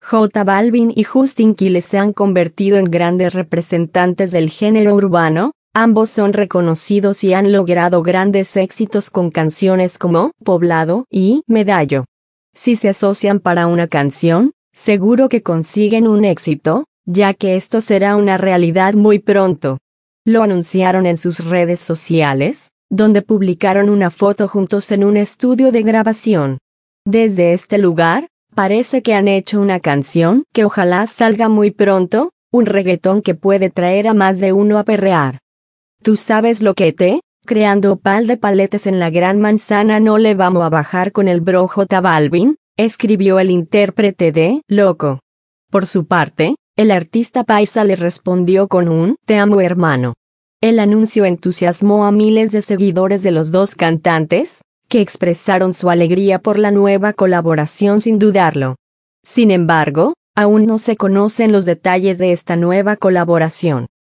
J Balvin y Justin Quiles se han convertido en grandes representantes del género urbano. Ambos son reconocidos y han logrado grandes éxitos con canciones como Poblado y Medallo. Si se asocian para una canción, seguro que consiguen un éxito, ya que esto será una realidad muy pronto. Lo anunciaron en sus redes sociales, donde publicaron una foto juntos en un estudio de grabación. Desde este lugar, parece que han hecho una canción que ojalá salga muy pronto, un reggaetón que puede traer a más de uno a perrear. ¿Tú sabes lo que te? Creando pal de paletes en la Gran Manzana no le vamos a bajar con el bro J Balvin, escribió el intérprete de Loco. Por su parte, el artista paisa le respondió con un "Te amo hermano". El anuncio entusiasmó a miles de seguidores de los dos cantantes, que expresaron su alegría por la nueva colaboración sin dudarlo. Sin embargo, aún no se conocen los detalles de esta nueva colaboración.